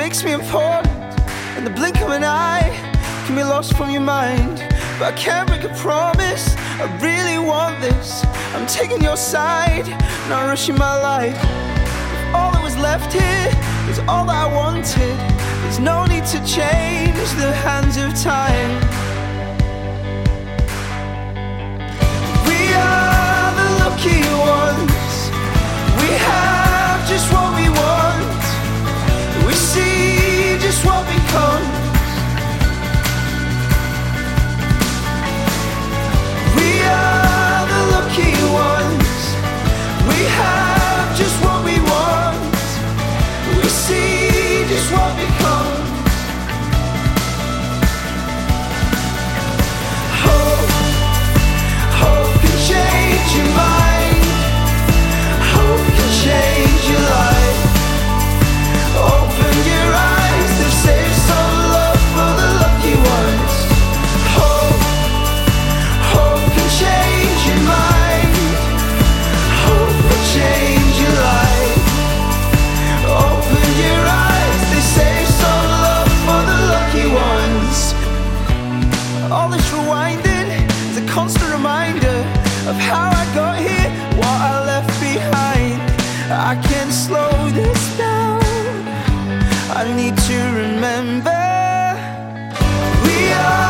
makes me important. In the blink of an eye, can be lost from your mind. But I can't break a promise, I really want this. I'm taking your side, not rushing my life. If all that was left here is all that I wanted, there's no need to change the hands of time. We are the lucky ones. We have just what we want. We see just what becomes. We are the lucky ones. We have just what we want. We see just what becomes. Hope, hope can change your mind. Hope can change your life. Open your eyes, they save some love for the lucky ones. Hope, hope can change your mind. Hope will change your life. Open your eyes, they save some love for the lucky ones. All this rewinding is a constant reminder of how I got here, what I left behind. I can't slow this down, I need to remember. We are